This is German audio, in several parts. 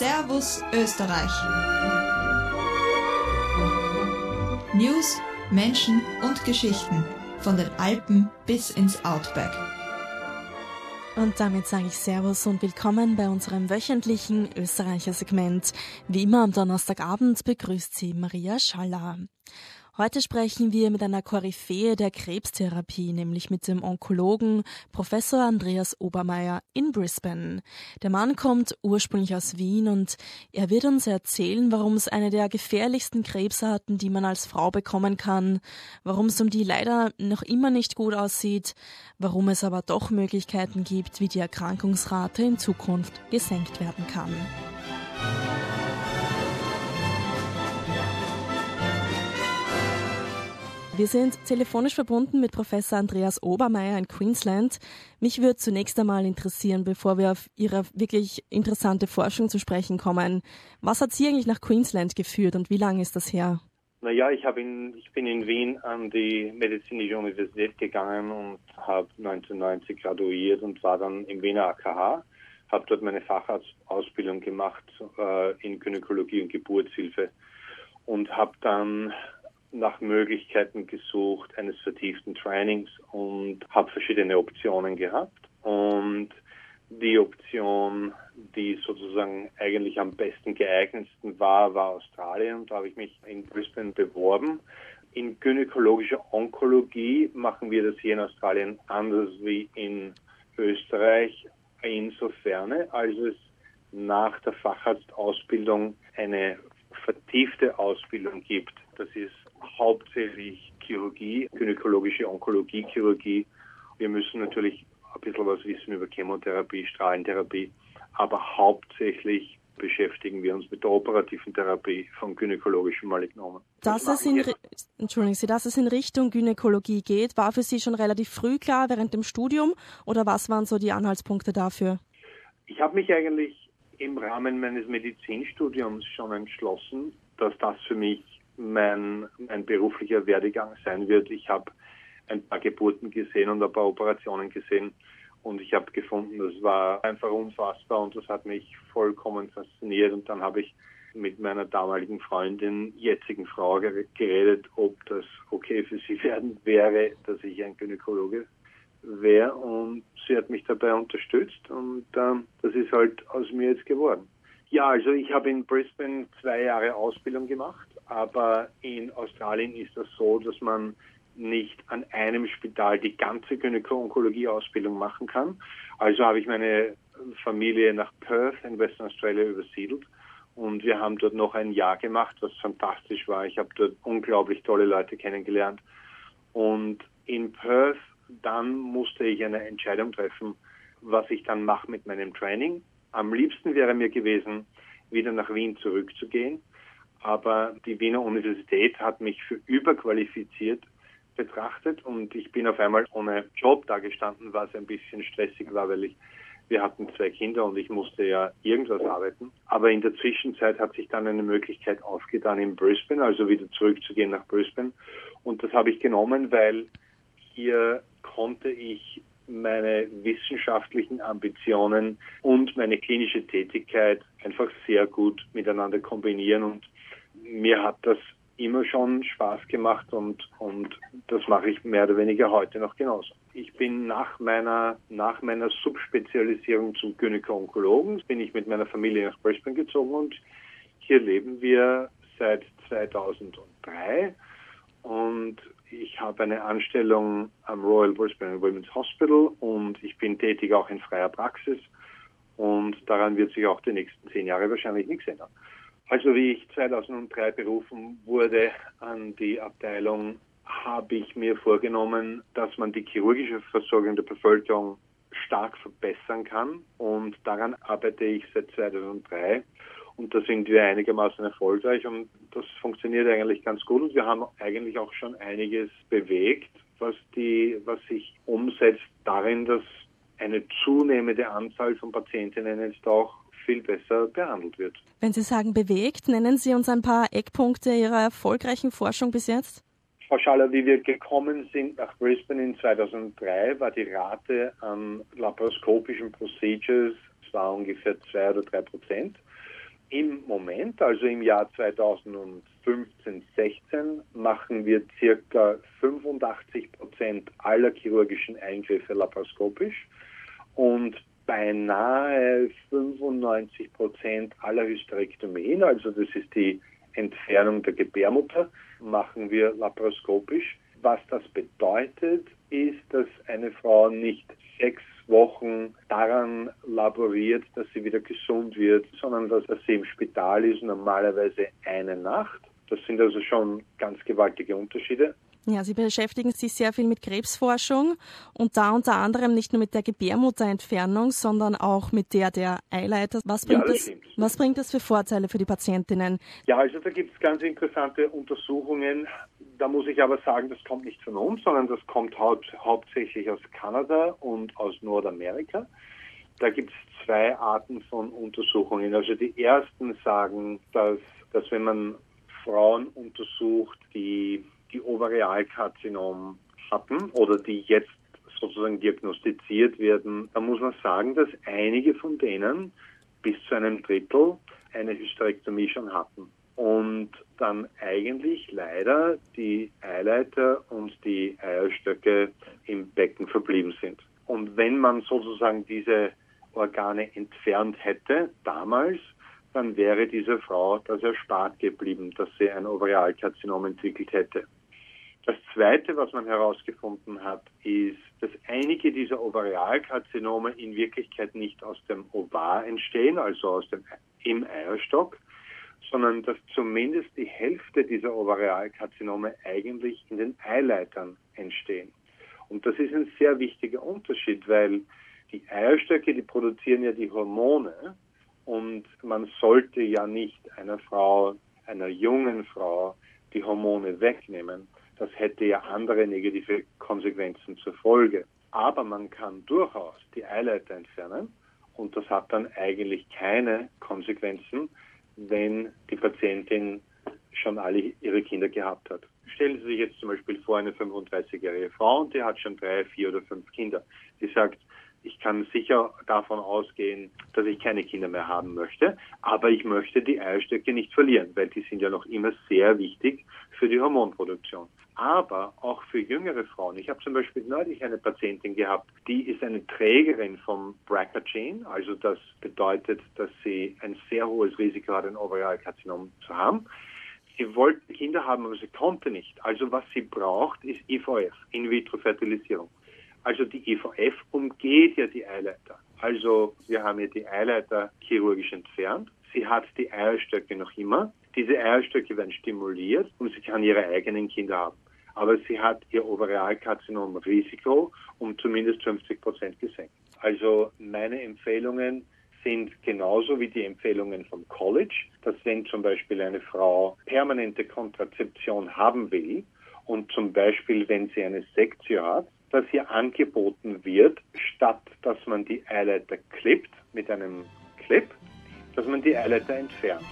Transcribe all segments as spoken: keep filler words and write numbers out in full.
Servus Österreich. News, Menschen und Geschichten von den Alpen bis ins Outback. Und damit sage ich Servus und willkommen bei unserem wöchentlichen Österreicher-Segment. Wie immer am Donnerstagabend begrüßt Sie Maria Schaller. Heute sprechen wir mit einer Koryphäe der Krebstherapie, nämlich mit dem Onkologen Professor Andreas Obermaier in Brisbane. Der Mann kommt ursprünglich aus Wien und er wird uns erzählen, warum es eine der gefährlichsten Krebsarten, die man als Frau bekommen kann, warum es um die leider noch immer nicht gut aussieht, warum es aber doch Möglichkeiten gibt, wie die Erkrankungsrate in Zukunft gesenkt werden kann. Wir sind telefonisch verbunden mit Professor Andreas Obermaier in Queensland. Mich würde zunächst einmal interessieren, bevor wir auf Ihre wirklich interessante Forschung zu sprechen kommen. Was hat Sie eigentlich nach Queensland geführt und wie lange ist das her? Naja, ich, hab in, ich bin in Wien an die Medizinische Universität gegangen und habe neunzehnhundertneunzig graduiert und war dann im Wiener A K H. Habe dort meine Facharztausbildung gemacht äh, in Gynäkologie und Geburtshilfe und habe dann nach Möglichkeiten gesucht eines vertieften Trainings und habe verschiedene Optionen gehabt. Und die Option, die sozusagen eigentlich am besten geeignetsten war, war Australien. Und da habe ich mich in Brisbane beworben. In gynäkologischer Onkologie machen wir das hier in Australien anders wie in Österreich, insofern, als es nach der Facharztausbildung eine vertiefte Ausbildung gibt. Das ist hauptsächlich Chirurgie, gynäkologische Onkologie, Chirurgie. Wir müssen natürlich ein bisschen was wissen über Chemotherapie, Strahlentherapie, aber hauptsächlich beschäftigen wir uns mit der operativen Therapie von gynäkologischen Malignomen. Dass es in, Entschuldigen Sie, dass es in Richtung Gynäkologie geht, war für Sie schon relativ früh klar während dem Studium oder was waren so die Anhaltspunkte dafür? Ich habe mich eigentlich im Rahmen meines Medizinstudiums schon entschlossen, dass das für mich mein, mein beruflicher Werdegang sein wird. Ich habe ein paar Geburten gesehen und ein paar Operationen gesehen und ich habe gefunden, das war einfach unfassbar und das hat mich vollkommen fasziniert. Und dann habe ich mit meiner damaligen Freundin, jetzigen Frau, geredet, ob das okay für sie werden wäre, dass ich ein Gynäkologe wäre, und sie hat mich dabei unterstützt und äh, das ist halt aus mir jetzt geworden. Ja, also ich habe in Brisbane zwei Jahre Ausbildung gemacht, aber in Australien ist das so, dass man nicht an einem Spital die ganze Gynäko-Onkologie-Ausbildung machen kann. Also habe ich meine Familie nach Perth in Western Australia übersiedelt und wir haben dort noch ein Jahr gemacht, was fantastisch war. Ich habe dort unglaublich tolle Leute kennengelernt und in Perth dann musste ich eine Entscheidung treffen, was ich dann mache mit meinem Training. Am liebsten wäre mir gewesen, wieder nach Wien zurückzugehen, aber die Wiener Universität hat mich für überqualifiziert betrachtet und ich bin auf einmal ohne Job dagestanden, was ein bisschen stressig war, weil ich, wir hatten zwei Kinder und ich musste ja irgendwas arbeiten. Aber in der Zwischenzeit hat sich dann eine Möglichkeit aufgetan in Brisbane, also wieder zurückzugehen nach Brisbane, und das habe ich genommen, weil hier konnte ich meine wissenschaftlichen Ambitionen und meine klinische Tätigkeit einfach sehr gut miteinander kombinieren, und mir hat das immer schon Spaß gemacht und, und das mache ich mehr oder weniger heute noch genauso. Ich bin nach meiner, nach meiner Subspezialisierung zum Gynäko-Onkologen, bin ich mit meiner Familie nach Brisbane gezogen und hier leben wir seit zweitausenddrei und ich habe eine Anstellung am Royal Brisbane Women's Hospital und ich bin tätig auch in freier Praxis und daran wird sich auch die nächsten zehn Jahre wahrscheinlich nichts ändern. Also wie ich zweitausenddrei berufen wurde an die Abteilung, habe ich mir vorgenommen, dass man die chirurgische Versorgung der Bevölkerung stark verbessern kann und daran arbeite ich seit zweitausenddrei. Und da sind wir einigermaßen erfolgreich und das funktioniert eigentlich ganz gut. Und wir haben eigentlich auch schon einiges bewegt, was die, was sich umsetzt darin, dass eine zunehmende Anzahl von Patientinnen jetzt auch viel besser behandelt wird. Wenn Sie sagen bewegt, nennen Sie uns ein paar Eckpunkte Ihrer erfolgreichen Forschung bis jetzt? Frau Schaller, wie wir gekommen sind nach Brisbane in zweitausenddrei, war die Rate an laparoskopischen Procedures, es war ungefähr zwei oder drei Prozent. Im Moment, also im Jahr zweitausendfünfzehn sechzehn, machen wir circa fünfundachtzig Prozent aller chirurgischen Eingriffe laparoskopisch und beinahe fünfundneunzig Prozent aller Hysterektomien, also das ist die Entfernung der Gebärmutter, machen wir laparoskopisch. Was das bedeutet, ist, dass eine Frau nicht sechs Wochen daran laboriert, dass sie wieder gesund wird, sondern dass sie im Spital ist, normalerweise eine Nacht. Das sind also schon ganz gewaltige Unterschiede. Ja, Sie beschäftigen sich sehr viel mit Krebsforschung und da unter anderem nicht nur mit der Gebärmutterentfernung, sondern auch mit der der Eileiter. Was bringt, ja, das, das, was bringt das für Vorteile für die Patientinnen? Ja, also da gibt es ganz interessante Untersuchungen. Da muss ich aber sagen, das kommt nicht von uns, sondern das kommt hau- hauptsächlich aus Kanada und aus Nordamerika. Da gibt es zwei Arten von Untersuchungen. Also die ersten sagen, dass, dass wenn man Frauen untersucht, die die Ovarialkarzinom hatten oder die jetzt sozusagen diagnostiziert werden, dann muss man sagen, dass einige von denen bis zu einem Drittel eine Hysterektomie schon hatten. Und dann eigentlich leider die Eileiter und die Eierstöcke im Becken verblieben sind. Und wenn man sozusagen diese Organe entfernt hätte, damals, dann wäre dieser Frau das erspart geblieben, dass sie ein Ovarialkarzinom entwickelt hätte. Das Zweite, was man herausgefunden hat, ist, dass einige dieser Ovarialkarzinome in Wirklichkeit nicht aus dem Ovar entstehen, also aus dem im Eierstock, sondern dass zumindest die Hälfte dieser Ovarialkarzinome eigentlich in den Eileitern entstehen. Und das ist ein sehr wichtiger Unterschied, weil die Eierstöcke, die produzieren ja die Hormone und man sollte ja nicht einer Frau, einer jungen Frau, die Hormone wegnehmen. Das hätte ja andere negative Konsequenzen zur Folge. Aber man kann durchaus die Eileiter entfernen und das hat dann eigentlich keine Konsequenzen, wenn die Patientin schon alle ihre Kinder gehabt hat. Stellen Sie sich jetzt zum Beispiel vor, eine fünfunddreißigjährige Frau und die hat schon drei, vier oder fünf Kinder. Die sagt, ich kann sicher davon ausgehen, dass ich keine Kinder mehr haben möchte, aber ich möchte die Eierstöcke nicht verlieren, weil die sind ja noch immer sehr wichtig für die Hormonproduktion. Aber auch für jüngere Frauen. Ich habe zum Beispiel neulich eine Patientin gehabt, die ist eine Trägerin vom B R C A-Gene, also das bedeutet, dass sie ein sehr hohes Risiko hat, ein Ovarialkarzinom zu haben. Sie wollte Kinder haben, aber sie konnte nicht. Also was sie braucht, ist I V F, In-vitro-Fertilisierung. Also die I V F umgeht ja die Eileiter. Also wir haben ja die Eileiter chirurgisch entfernt. Sie hat die Eierstöcke noch immer. Diese Eierstöcke werden stimuliert und sie kann ihre eigenen Kinder haben. Aber sie hat ihr Ovarialkarzinom-Risiko um zumindest fünfzig Prozent gesenkt. Also meine Empfehlungen sind genauso wie die Empfehlungen vom College, dass wenn zum Beispiel eine Frau permanente Kontrazeption haben will und zum Beispiel, wenn sie eine Sektio hat, dass ihr angeboten wird, statt dass man die Eileiter klippt mit einem Clip, dass man die Eileiter entfernt.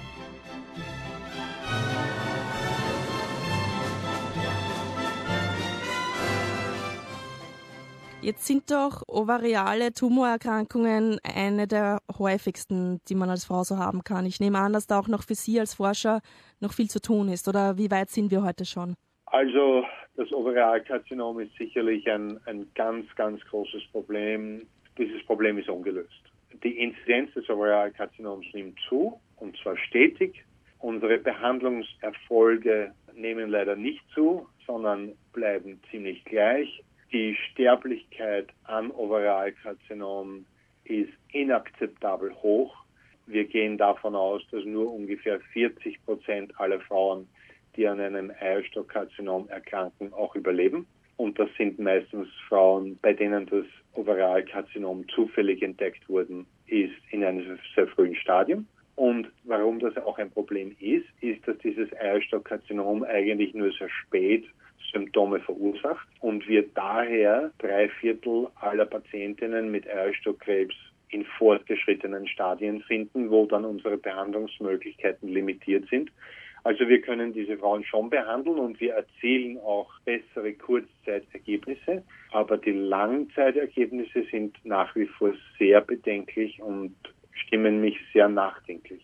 Jetzt sind doch ovariale Tumorerkrankungen eine der häufigsten, die man als Frau so haben kann. Ich nehme an, dass da auch noch für Sie als Forscher noch viel zu tun ist. Oder wie weit sind wir heute schon? Also das Ovarialkarzinom ist sicherlich ein, ein ganz, ganz großes Problem. Dieses Problem ist ungelöst. Die Inzidenz des Ovarialkarzinoms nimmt zu, und zwar stetig. Unsere Behandlungserfolge nehmen leider nicht zu, sondern bleiben ziemlich gleich. Die Sterblichkeit an Ovarialkarzinom ist inakzeptabel hoch. Wir gehen davon aus, dass nur ungefähr vierzig Prozent aller Frauen, die an einem Eierstockkarzinom erkranken, auch überleben. Und das sind meistens Frauen, bei denen das Ovarialkarzinom zufällig entdeckt worden ist in einem sehr frühen Stadium. Und warum das auch ein Problem ist, ist, dass dieses Eierstockkarzinom eigentlich nur sehr spät Symptome verursacht und wir daher drei Viertel aller Patientinnen mit Eierstockkrebs in fortgeschrittenen Stadien finden, wo dann unsere Behandlungsmöglichkeiten limitiert sind. Also wir können diese Frauen schon behandeln und wir erzielen auch bessere Kurzzeitergebnisse, aber die Langzeitergebnisse sind nach wie vor sehr bedenklich und stimmen mich sehr nachdenklich.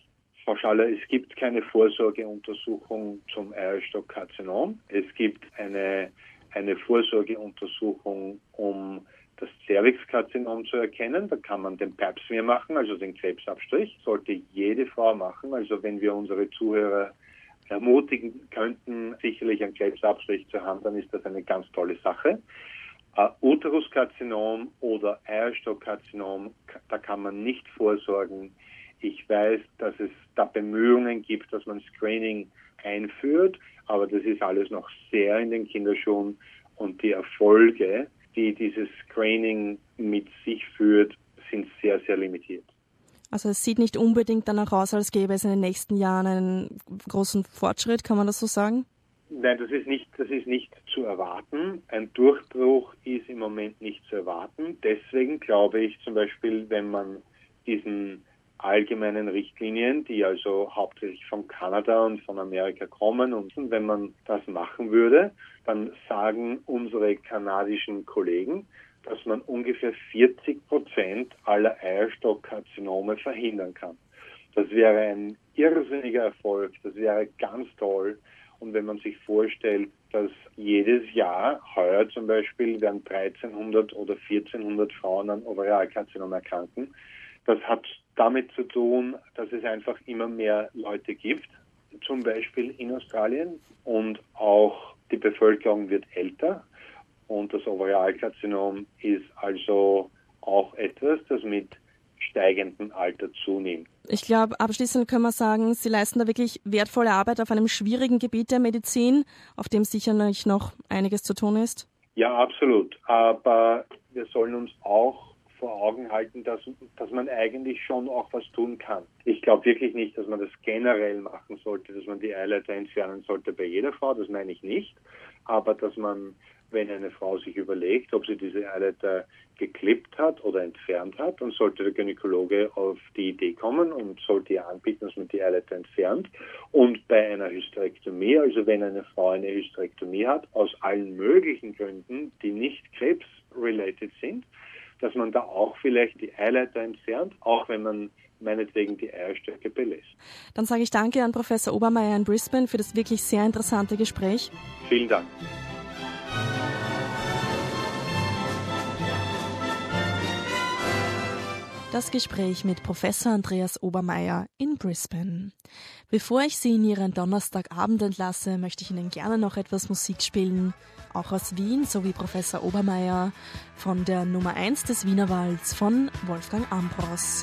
Frau Schaller, es gibt keine Vorsorgeuntersuchung zum Eierstockkarzinom. Es gibt eine, eine Vorsorgeuntersuchung, um das Zervixkarzinom zu erkennen. Da kann man den Pap smear machen, also den Krebsabstrich. Sollte jede Frau machen. Also wenn wir unsere Zuhörer ermutigen könnten, sicherlich einen Krebsabstrich zu haben, dann ist das eine ganz tolle Sache. Uh, Uteruskarzinom oder Eierstockkarzinom, da kann man nicht vorsorgen. Ich weiß, dass es da Bemühungen gibt, dass man Screening einführt, aber das ist alles noch sehr in den Kinderschuhen und die Erfolge, die dieses Screening mit sich führt, sind sehr, sehr limitiert. Also es sieht nicht unbedingt danach aus, als gäbe es in den nächsten Jahren einen großen Fortschritt, kann man das so sagen? Nein, das ist nicht, das ist nicht zu erwarten. Ein Durchbruch ist im Moment nicht zu erwarten. Deswegen glaube ich zum Beispiel, wenn man diesen allgemeinen Richtlinien, die also hauptsächlich von Kanada und von Amerika kommen, und wenn man das machen würde, dann sagen unsere kanadischen Kollegen, dass man ungefähr vierzig Prozent aller Eierstockkarzinome verhindern kann. Das wäre ein irrsinniger Erfolg, das wäre ganz toll. Und wenn man sich vorstellt, dass jedes Jahr, heuer zum Beispiel, werden dreizehnhundert oder vierzehnhundert Frauen an Ovarialkarzinom erkranken, das hat damit zu tun, dass es einfach immer mehr Leute gibt, zum Beispiel in Australien, und auch die Bevölkerung wird älter und das Ovarialkarzinom ist also auch etwas, das mit steigendem Alter zunimmt. Ich glaube, abschließend können wir sagen, Sie leisten da wirklich wertvolle Arbeit auf einem schwierigen Gebiet der Medizin, auf dem sicherlich noch einiges zu tun ist. Ja, absolut. Aber wir sollen uns auch vor Augen halten, dass, dass man eigentlich schon auch was tun kann. Ich glaube wirklich nicht, dass man das generell machen sollte, dass man die Eileiter entfernen sollte bei jeder Frau, das meine ich nicht. Aber dass man, wenn eine Frau sich überlegt, ob sie diese Eileiter geklippt hat oder entfernt hat, dann sollte der Gynäkologe auf die Idee kommen und sollte ihr anbieten, dass man die Eileiter entfernt. Und bei einer Hysterektomie, also wenn eine Frau eine Hysterektomie hat, aus allen möglichen Gründen, die nicht krebs-related sind, dass man da auch vielleicht die Eileiter entfernt, auch wenn man meinetwegen die Eierstöcke belässt. Dann sage ich danke an Professor Obermeier in Brisbane für das wirklich sehr interessante Gespräch. Vielen Dank. Das Gespräch mit Professor Andreas Obermeier in Brisbane. Bevor ich Sie in Ihren Donnerstagabend entlasse, möchte ich Ihnen gerne noch etwas Musik spielen. Auch aus Wien, so wie Professor Obermeier, von der Nummer eins des Wienerwalds von Wolfgang Ambros.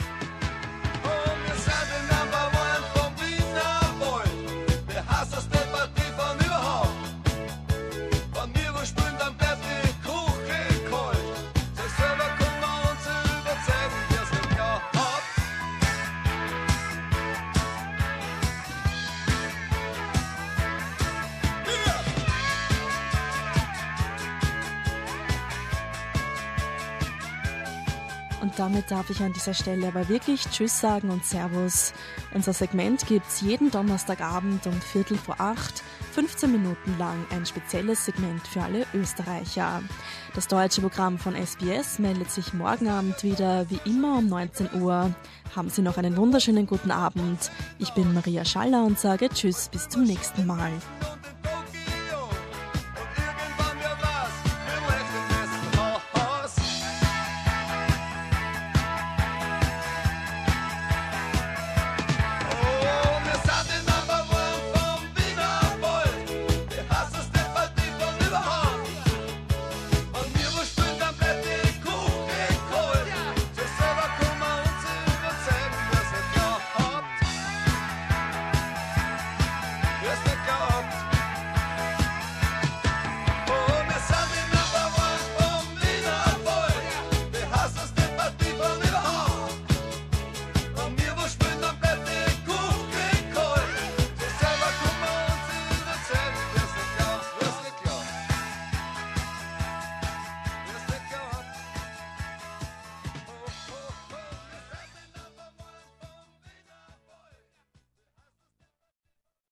Und damit darf ich an dieser Stelle aber wirklich Tschüss sagen und Servus. Unser Segment gibt's jeden Donnerstagabend um Viertel vor acht, fünfzehn Minuten lang ein spezielles Segment für alle Österreicher. Das deutsche Programm von S B S meldet sich morgen Abend wieder, wie immer um neunzehn Uhr. Haben Sie noch einen wunderschönen guten Abend. Ich bin Maria Schaller und sage Tschüss, bis zum nächsten Mal.